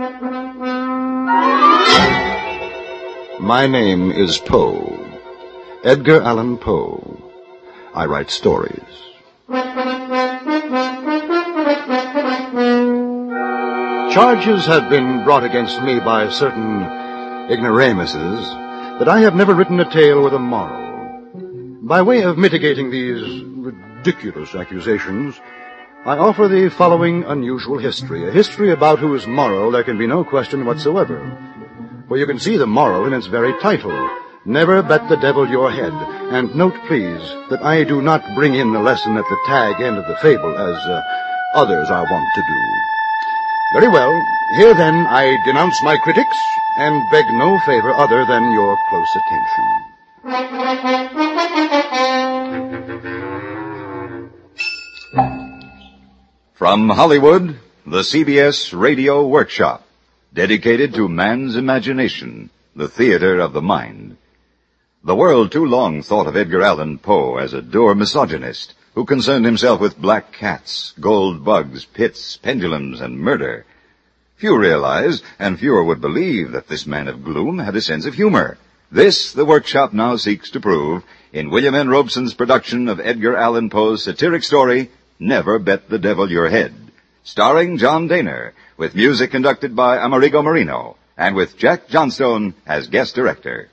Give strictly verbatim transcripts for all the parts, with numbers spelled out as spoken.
My name is Poe, Edgar Allan Poe. I write stories. Charges have been brought against me by certain ignoramuses that I have never written a tale with a moral. By way of mitigating these ridiculous accusations, I offer the following unusual history, a history about whose moral there can be no question whatsoever. For you can see the moral in its very title, Never Bet the Devil Your Head. And note, please, that I do not bring in the lesson at the tag end of the fable, as uh, others are wont to do. Very well, here then I denounce my critics, and beg no favor other than your close attention. From Hollywood, the C B S Radio Workshop, dedicated to man's imagination, the theater of the mind. The world too long thought of Edgar Allan Poe as a dour misogynist who concerned himself with black cats, gold bugs, pits, pendulums, and murder. Few realized, and fewer would believe, that this man of gloom had a sense of humor. This, the workshop now seeks to prove in William N. Robeson's production of Edgar Allan Poe's satiric story, Never Bet the Devil Your Head, starring John Dehner, with music conducted by Amerigo Marino, and with Jack Johnstone as guest director.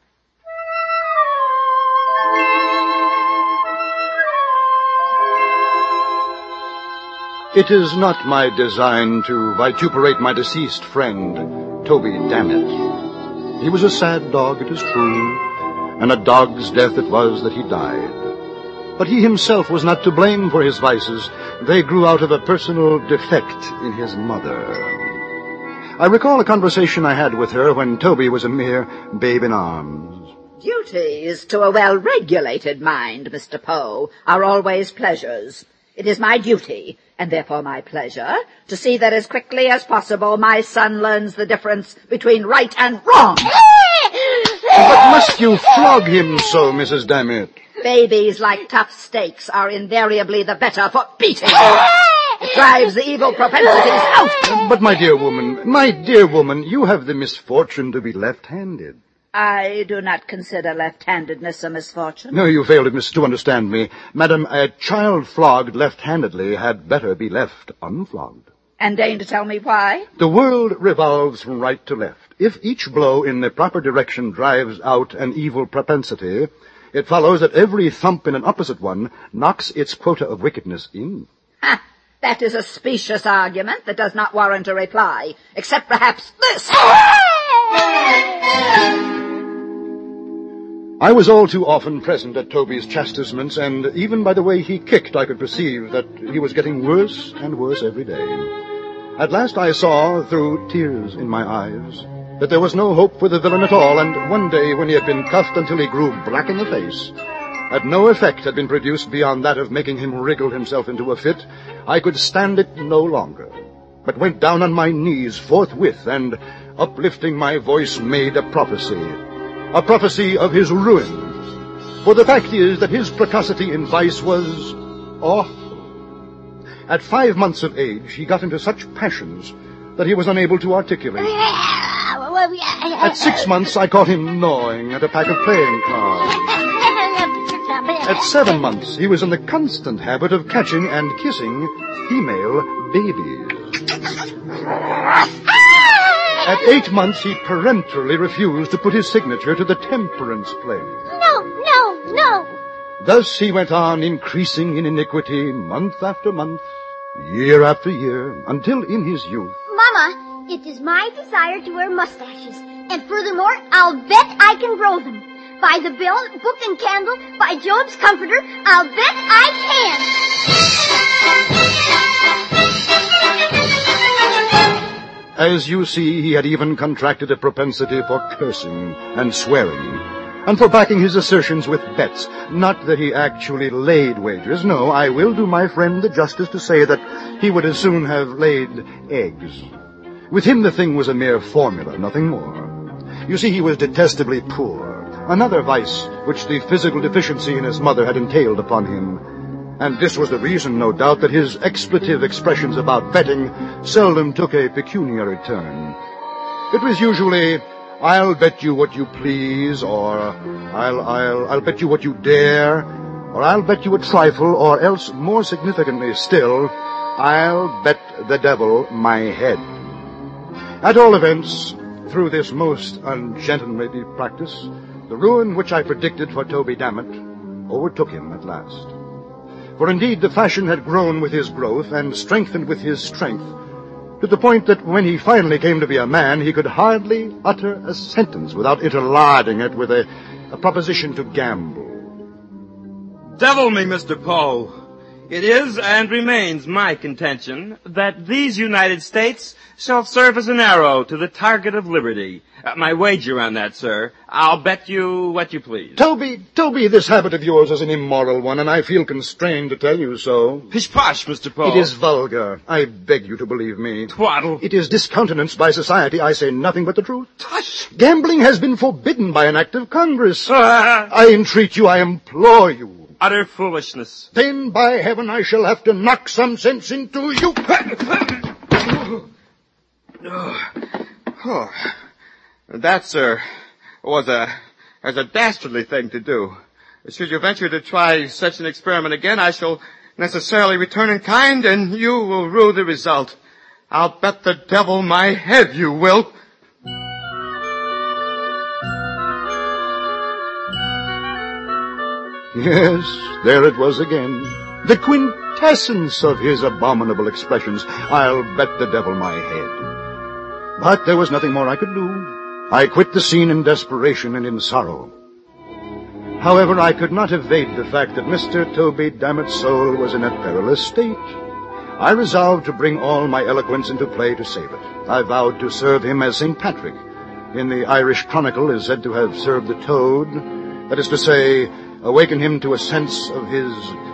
It is not my design to vituperate my deceased friend, Toby Dammit. He was a sad dog, it is true, and a dog's death it was that he died. But he himself was not to blame for his vices. They grew out of a personal defect in his mother. I recall a conversation I had with her when Toby was a mere babe in arms. Duties to a well-regulated mind, Mister Poe, are always pleasures. It is my duty, and therefore my pleasure, to see that as quickly as possible my son learns the difference between right and wrong. But must you flog him so, Missus Dammit? Babies like tough steaks are invariably the better for beating. It drives the evil propensities out. But my dear woman, my dear woman, you have the misfortune to be left-handed. I do not consider left-handedness a misfortune. No, you fail to, miss, to understand me. Madam, a child flogged left-handedly had better be left unflogged. And deign to tell me why? The world revolves from right to left. If each blow in the proper direction drives out an evil propensity, it follows that every thump in an opposite one knocks its quota of wickedness in. Ha! That is a specious argument that does not warrant a reply, except perhaps this. I was all too often present at Toby's chastisements, and even by the way he kicked, I could perceive that he was getting worse and worse every day. At last I saw, through tears in my eyes, that there was no hope for the villain at all, and one day when he had been cuffed until he grew black in the face, that no effect had been produced beyond that of making him wriggle himself into a fit, I could stand it no longer, but went down on my knees forthwith, and, uplifting my voice, made a prophecy. A prophecy of his ruin. For the fact is that his precocity in vice was awful. At five months of age, he got into such passions that he was unable to articulate. At six months, I caught him gnawing at a pack of playing cards. At seven months, he was in the constant habit of catching and kissing female babies. At eight months, he peremptorily refused to put his signature to the temperance plate. No, no, no. Thus he went on increasing in iniquity month after month, year after year, until in his youth. Mama, it is my desire to wear mustaches, and furthermore, I'll bet I can grow them. By the bell, book, and candle, by Job's comforter, I'll bet I can. As you see, he had even contracted a propensity for cursing and swearing, and for backing his assertions with bets. Not that he actually laid wagers. No, I will do my friend the justice to say that he would as soon have laid eggs. With him the thing was a mere formula, nothing more. You see, he was detestably poor, another vice which the physical deficiency in his mother had entailed upon him. And this was the reason, no doubt, that his expletive expressions about betting seldom took a pecuniary turn. It was usually, "I'll bet you what you please," or I'll, I'll, I'll bet you what you dare, or I'll bet you a trifle, or else, more significantly still, "I'll bet the devil my head." At all events, through this most ungentlemanly practice, the ruin which I predicted for Toby Dammit overtook him at last. For indeed the fashion had grown with his growth and strengthened with his strength, to the point that when he finally came to be a man, he could hardly utter a sentence without interlarding it with a, a proposition to gamble. Devil me, Mister Poe. It is and remains my contention that these United States shall serve as an arrow to the target of liberty. Uh, my wager on that, sir. I'll bet you what you please. Toby, Toby, this habit of yours is an immoral one, and I feel constrained to tell you so. Pish-posh, Mister Poe. It is vulgar. I beg you to believe me. Twaddle. It is discountenanced by society. I say nothing but the truth. Tush. Gambling has been forbidden by an act of Congress. Ah. I entreat you, I implore you. Utter foolishness. Then, by heaven, I shall have to knock some sense into you. Oh, that, sir, was a, was a dastardly thing to do. Should you venture to try such an experiment again, I shall necessarily return in kind, and you will rue the result. I'll bet the devil my head you will. Yes, there it was again. The quintessence of his abominable expressions. "I'll bet the devil my head." But there was nothing more I could do. I quit the scene in desperation and in sorrow. However, I could not evade the fact that Mister Toby Dammit's soul was in a perilous state. I resolved to bring all my eloquence into play to save it. I vowed to serve him as Saint Patrick, in the Irish Chronicle, is said to have served the toad, that is to say, awaken him to a sense of his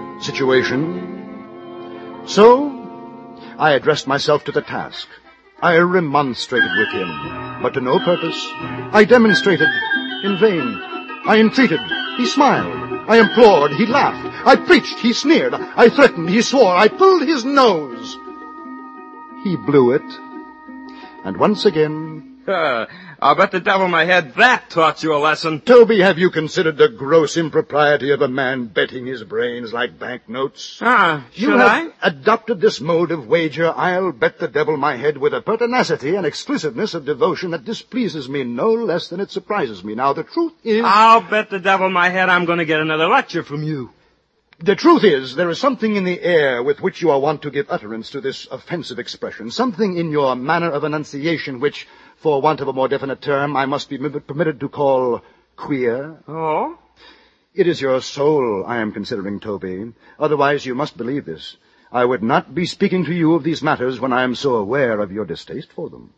situation. So, I addressed myself to the task. I remonstrated with him, but to no purpose. I demonstrated in vain. I entreated. He smiled. I implored. He laughed. I preached. He sneered. I threatened. He swore. I pulled his nose. He blew it. And once again... Uh, I'll bet the devil my head that taught you a lesson. Toby, have you considered the gross impropriety of a man betting his brains like banknotes? Ah, should you have I? adopted this mode of wager, "I'll bet the devil my head," with a pertinacity and exclusiveness of devotion that displeases me no less than it surprises me. Now, the truth is... I'll bet the devil my head I'm going to get another lecture from you. The truth is, there is something in the air with which you are wont to give utterance to this offensive expression, something in your manner of enunciation which, for want of a more definite term, I must be permitted to call queer. Oh? It is your soul I am considering, Toby. Otherwise, you must believe this. I would not be speaking to you of these matters when I am so aware of your distaste for them.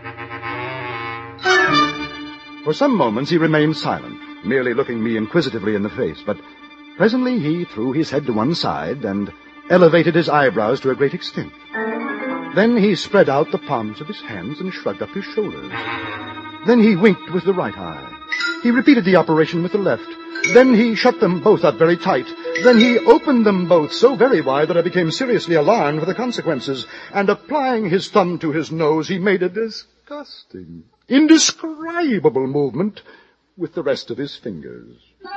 For some moments he remained silent, merely looking me inquisitively in the face, but presently he threw his head to one side and elevated his eyebrows to a great extent. Then he spread out the palms of his hands and shrugged up his shoulders. Then he winked with the right eye. He repeated the operation with the left. Then he shut them both up very tight. Then he opened them both so very wide that I became seriously alarmed for the consequences. And applying his thumb to his nose, he made a disgusting, indescribable movement with the rest of his fingers.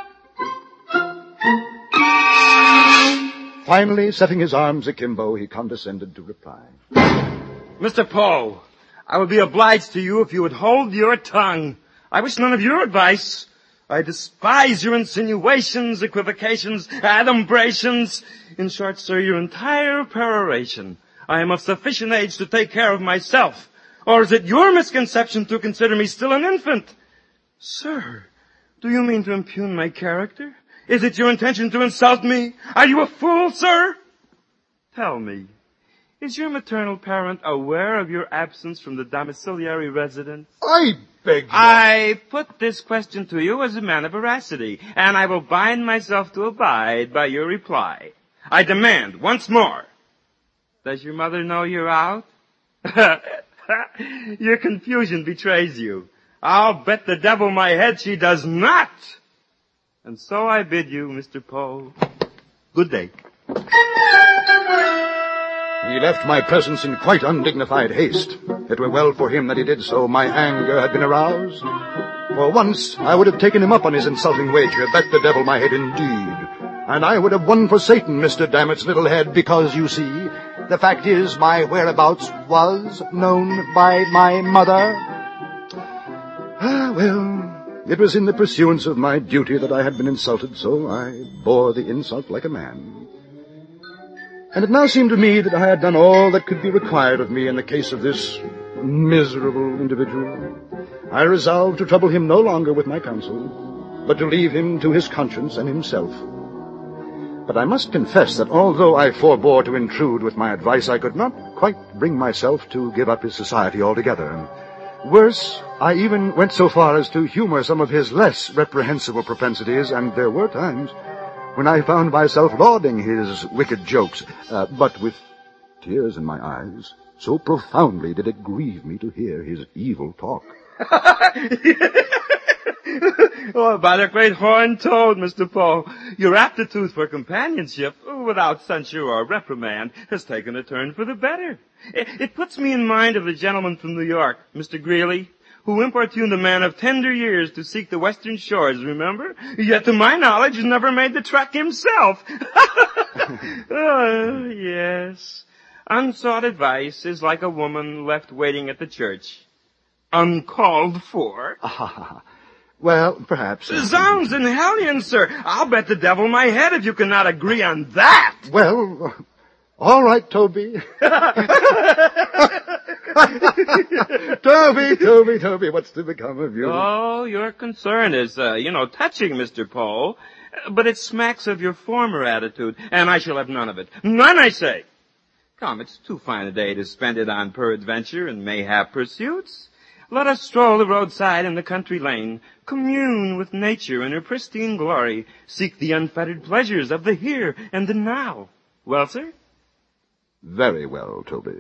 Finally, setting his arms akimbo, he condescended to reply. Mister Poe, I would be obliged to you if you would hold your tongue. I wish none of your advice. I despise your insinuations, equivocations, adumbrations. In short, sir, your entire peroration. I am of sufficient age to take care of myself. Or is it your misconception to consider me still an infant? Sir, do you mean to impugn my character? Is it your intention to insult me? Are you a fool, sir? Tell me, is your maternal parent aware of your absence from the domiciliary residence? I beg you. I put this question to you as a man of veracity, and I will bind myself to abide by your reply. I demand, once more, does your mother know you're out? Your confusion betrays you. I'll bet the devil my head she does not. And so I bid you, Mister Poe, good day. He left my presence in quite undignified haste. It were well for him that he did so. My anger had been aroused. For once, I would have taken him up on his insulting wager, bet the devil my head indeed. And I would have won for Satan, Mister Dammit's little head, because, you see, the fact is my whereabouts was known by my mother. Ah, well, it was in the pursuance of my duty that I had been insulted, so I bore the insult like a man. And it now seemed to me that I had done all that could be required of me in the case of this miserable individual. I resolved to trouble him no longer with my counsel, but to leave him to his conscience and himself. But I must confess that although I forbore to intrude with my advice, I could not quite bring myself to give up his society altogether. Worse, I even went so far as to humor some of his less reprehensible propensities, and there were times when I found myself lauding his wicked jokes, uh, but with tears in my eyes, so profoundly did it grieve me to hear his evil talk. Oh, by the great horned toad, Mister Poe, your aptitude for companionship, without censure or reprimand, has taken a turn for the better. It, it puts me in mind of the gentleman from New York, Mister Greeley, who importuned a man of tender years to seek the western shores, remember? Yet, to my knowledge, has never made the trek himself. Oh, yes. Unsought advice is like a woman left waiting at the church. Uncalled for. Ah, well, perhaps. Zounds and hellions, sir. I'll bet the devil my head if you cannot agree on that. Well, all right, Toby. Toby, Toby, Toby, what's to become of you? Oh, your concern is, uh, you know, touching, Mister Poe. But it smacks of your former attitude, and I shall have none of it. None, I say. Come, it's too fine a day to spend it on peradventure and mayhap pursuits. Let us stroll the roadside and the country lane, commune with nature in her pristine glory, seek the unfettered pleasures of the here and the now. Well, sir? Very well, Toby.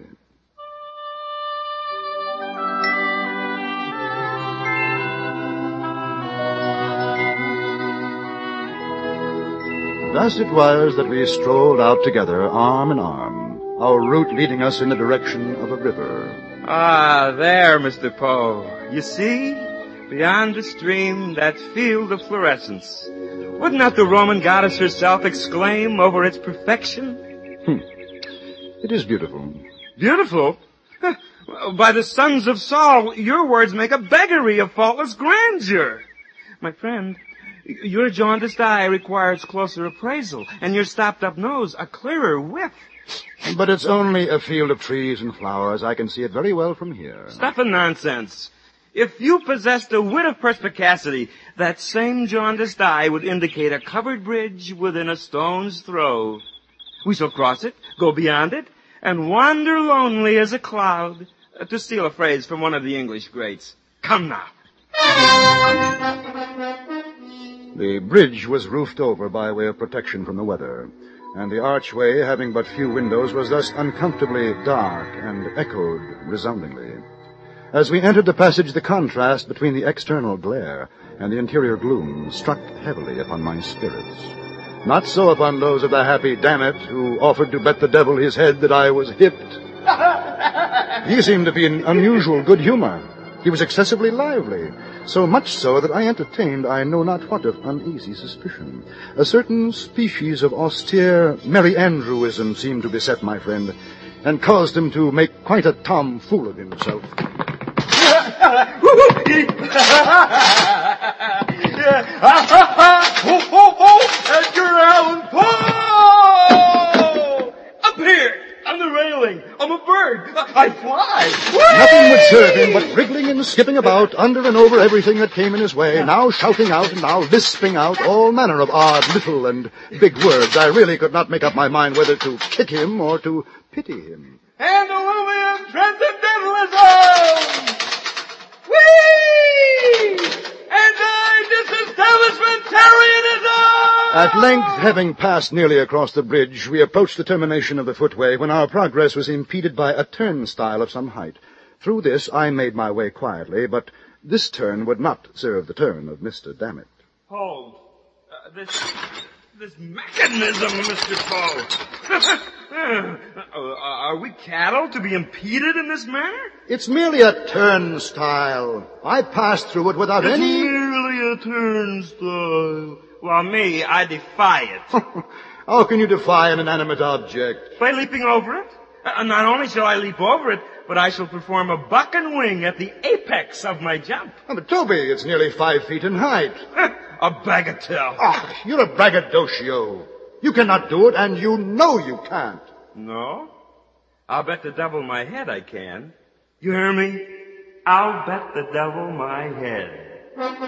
Thus it was that we strolled out together, arm in arm, our route leading us in the direction of a river. Ah, there, Mister Poe. You see, beyond the stream, that field of fluorescence. Would not the Roman goddess herself exclaim over its perfection? Hmm. It is beautiful. Beautiful? By the sons of Saul, your words make a beggary of faultless grandeur. My friend, your jaundiced eye requires closer appraisal, and your stopped-up nose a clearer whiff. But it's only a field of trees and flowers. I can see it very well from here. Stuff and nonsense. If you possessed a wit of perspicacity, that same jaundiced eye would indicate a covered bridge within a stone's throw. We shall cross it, go beyond it, and wander lonely as a cloud, uh, to steal a phrase from one of the English greats. Come now. The bridge was roofed over by way of protection from the weather, and the archway, having but few windows, was thus uncomfortably dark and echoed resoundingly. As we entered the passage, the contrast between the external glare and the interior gloom struck heavily upon my spirits. Not so upon those of the happy Dammit, who offered to bet the devil his head that I was hipped. He seemed to be in unusual good humor. He was excessively lively, so much so that I entertained I know not what of uneasy suspicion. A certain species of austere Merry Andrewism seemed to beset my friend, and caused him to make quite a tomfool of himself. Edgar Allan Poe! Up here! On the railing! I'm a bird! I fly! Whee! Nothing would serve him but wriggling and skipping about under and over everything that came in his way, now shouting out and now lisping out all manner of odd little and big words. I really could not make up my mind whether to kick him or to pity him. Antediluvian Transcendentalism! Whee! Anti-disestablishmentarianism! At length, having passed nearly across the bridge, we approached the termination of the footway when our progress was impeded by a turnstile of some height. Through this I made my way quietly, but this turn would not serve the turn of Mister Dammit. Hold. Uh, this, This mechanism, Mister Poe. Are we cattle to be impeded in this manner? It's merely a turnstile. I passed through it without it's any... It's merely a turnstile. Well, me, I defy it. How can you defy an inanimate object? By leaping over it. Uh, not only shall I leap over it, but I shall perform a buck and wing at the apex of my jump. Oh, but Toby, it's nearly five feet in height. A bagatelle. Ah, you're a braggadocio. You cannot do it, and you know you can't. No? I'll bet the devil my head I can. You hear me? I'll bet the devil my head.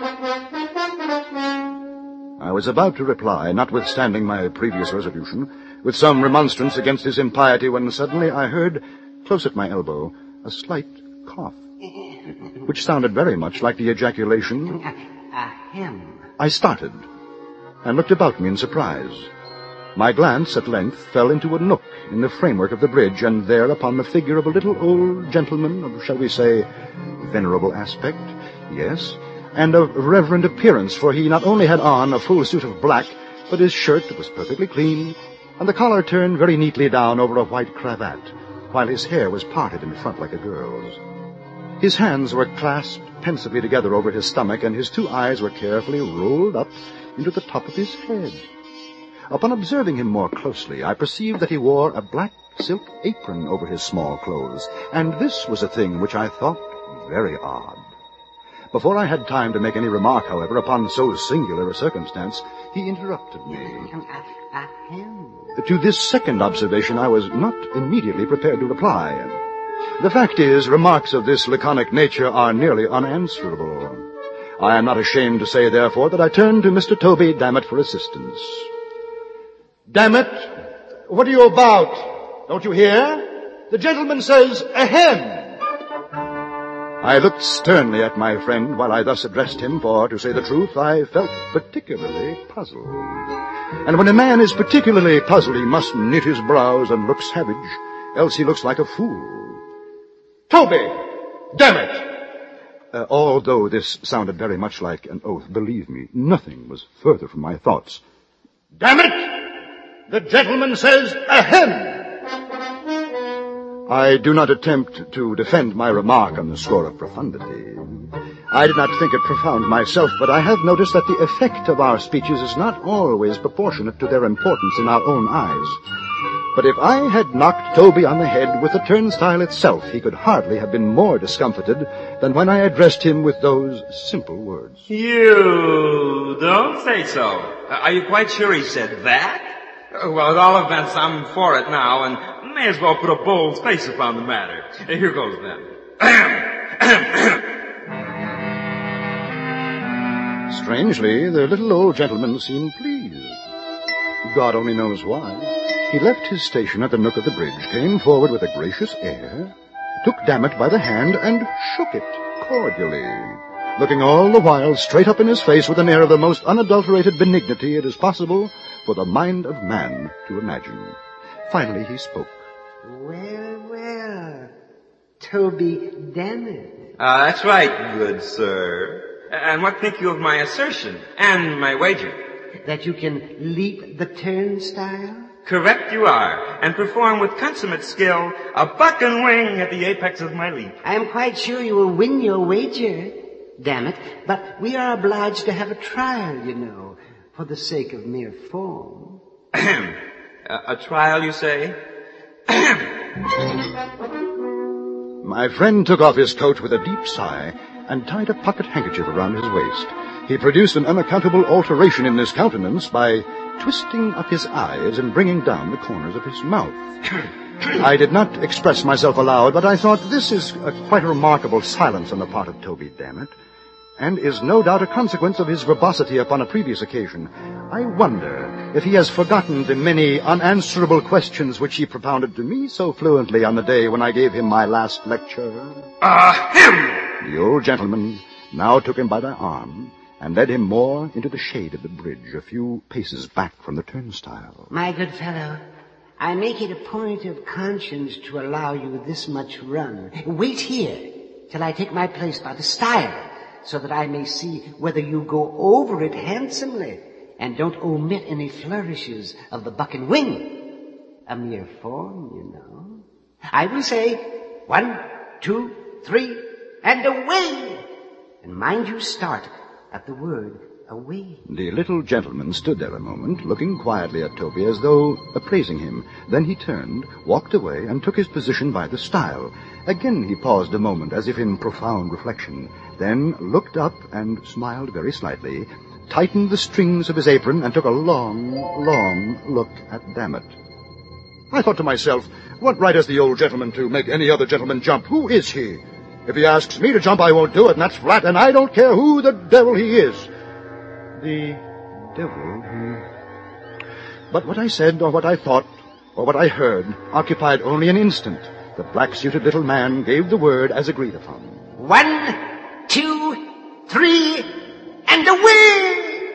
I was about to reply, notwithstanding my previous resolution, with some remonstrance against his impiety, when suddenly I heard, close at my elbow, a slight cough, which sounded very much like the ejaculation... Ahem. I started, and looked about me in surprise. My glance at length fell into a nook in the framework of the bridge, and there upon the figure of a little old gentleman of, shall we say, venerable aspect, yes, and of reverend appearance, for he not only had on a full suit of black, but his shirt was perfectly clean, and the collar turned very neatly down over a white cravat, while his hair was parted in front like a girl's. His hands were clasped pensively together over his stomach, and his two eyes were carefully rolled up into the top of his head. Upon observing him more closely, I perceived that he wore a black silk apron over his small clothes, and this was a thing which I thought very odd. Before I had time to make any remark, however, upon so singular a circumstance, he interrupted me. To this second observation I was not immediately prepared to reply. The fact is, remarks of this laconic nature are nearly unanswerable. I am not ashamed to say, therefore, that I turned to Mister Toby Dammit for assistance. Dammit, what are you about? Don't you hear? The gentleman says, ahem. I looked sternly at my friend while I thus addressed him, for, to say the truth, I felt particularly puzzled. And when a man is particularly puzzled, he must knit his brows and look savage, else he looks like a fool. Toby! Damn it! Uh, although this sounded very much like an oath, believe me, nothing was further from my thoughts. Damn it! The gentleman says, ahem! I do not attempt to defend my remark on the score of profundity. I did not think it profound myself, but I have noticed that the effect of our speeches is not always proportionate to their importance in our own eyes. But if I had knocked Toby on the head with the turnstile itself, he could hardly have been more discomfited than when I addressed him with those simple words. You don't say so. Are you quite sure he said that? Well, at all events, I'm for it now, and may as well put a bold face upon the matter. Here goes then. Strangely, the little old gentleman seemed pleased. God only knows why. He left his station at the nook of the bridge, came forward with a gracious air, took Dammit by the hand, and shook it cordially, looking all the while straight up in his face with an air of the most unadulterated benignity it is possible for the mind of man to imagine. Finally he spoke. Well, well, Toby Dammit. Ah, uh, that's right, good sir. And what think you of my assertion and my wager? That you can leap the turnstile? Correct you are, and perform with consummate skill a buck and wing at the apex of my leap. I am quite sure you will win your wager, damn it, but we are obliged to have a trial, you know, for the sake of mere form. a, a trial, you say? My friend took off his coat with a deep sigh and tied a pocket handkerchief around his waist. He produced an unaccountable alteration in his countenance by twisting up his eyes and bringing down the corners of his mouth. I did not express myself aloud, but I thought this is a quite a remarkable silence on the part of Toby Dammit, and is no doubt a consequence of his verbosity upon a previous occasion. I wonder if he has forgotten the many unanswerable questions which he propounded to me so fluently on the day when I gave him my last lecture. Ahem! The old gentleman now took him by the arm and led him more into the shade of the bridge, a few paces back from the turnstile. My good fellow, I make it a point of conscience to allow you this much run. Wait here till I take my place by the stile, so that I may see whether you go over it handsomely, And don't omit any flourishes of the buck and wing. A mere form, you know. I will say, one, two, three, and away! And mind you start at the word away. The little gentleman stood there a moment, looking quietly at Toby as though appraising him. Then he turned, walked away, and took his position by the stile. Again he paused a moment, as if in profound reflection, then looked up and smiled very slightly, tightened the strings of his apron, and took a long, long look at Dammit. I thought to myself, what right has the old gentleman to make any other gentleman jump? Who is he? If he asks me to jump, I won't do it, and that's flat, and I don't care who the devil he is. The devil, hmm. But what I said, or what I thought, or what I heard, occupied only an instant. The black-suited little man gave the word as agreed upon. One, two, three, and away!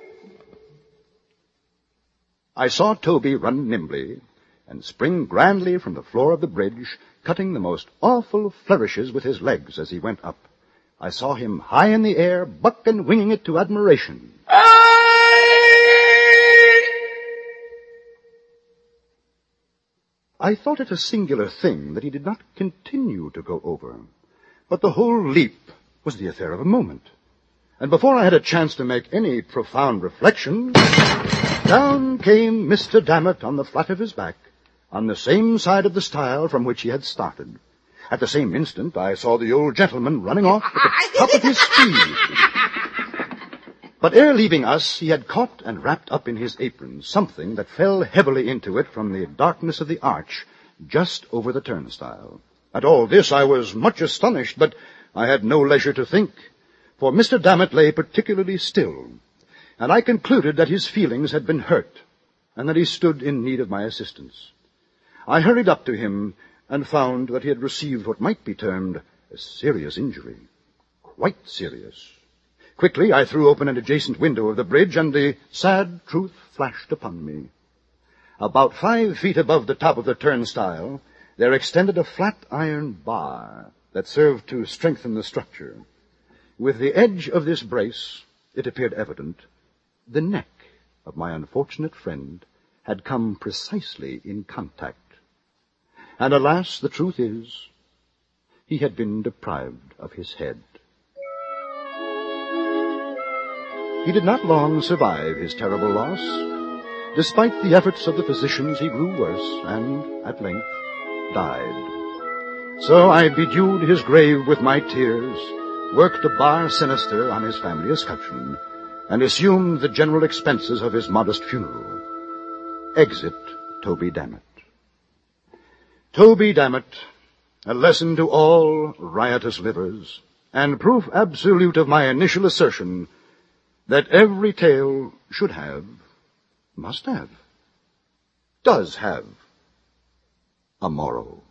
I saw Toby run nimbly and spring grandly from the floor of the bridge, cutting the most awful flourishes with his legs as he went up. I saw him high in the air, buck and winging it to admiration. I thought it a singular thing that he did not continue to go over, but the whole leap was the affair of a moment. And before I had a chance to make any profound reflection, down came Mister Dammit on the flat of his back, on the same side of the stile from which he had started. At the same instant, I saw the old gentleman running off at the top of his speed. But ere leaving us, he had caught and wrapped up in his apron something that fell heavily into it from the darkness of the arch just over the turnstile. At all this I was much astonished, but I had no leisure to think, for Mister Dammit lay particularly still, and I concluded that his feelings had been hurt, and that he stood in need of my assistance. I hurried up to him and found that he had received what might be termed a serious injury. Quite serious. Quickly I threw open an adjacent window of the bridge, and the sad truth flashed upon me. About five feet above the top of the turnstile, there extended a flat iron bar that served to strengthen the structure. With the edge of this brace, it appeared evident, the neck of my unfortunate friend had come precisely in contact. And alas, the truth is, he had been deprived of his head. He did not long survive his terrible loss. Despite the efforts of the physicians, he grew worse and, at length, died. So I bedewed his grave with my tears, worked a bar sinister on his family escutcheon, and assumed the general expenses of his modest funeral. Exit Toby Dammit. Toby Dammit, a lesson to all riotous livers, and proof absolute of my initial assertion that every tale should have, must have, does have a moral.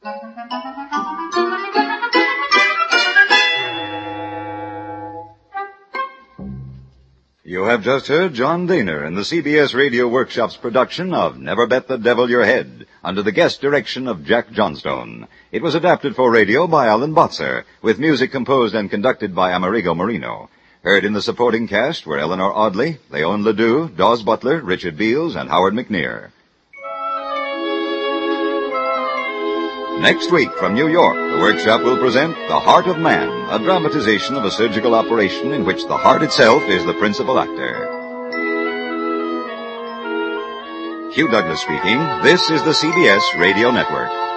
You have just heard John Daner in the C B S Radio Workshop's production of Never Bet the Devil Your Head, under the guest direction of Jack Johnstone. It was adapted for radio by Alan Botzer, with music composed and conducted by Amerigo Marino. Heard in the supporting cast were Eleanor Audley, Leon Ledoux, Dawes Butler, Richard Beals, and Howard McNear. Next week from New York, the workshop will present The Heart of Man, a dramatization of a surgical operation in which the heart itself is the principal actor. Hugh Douglas speaking. This is the C B S Radio Network.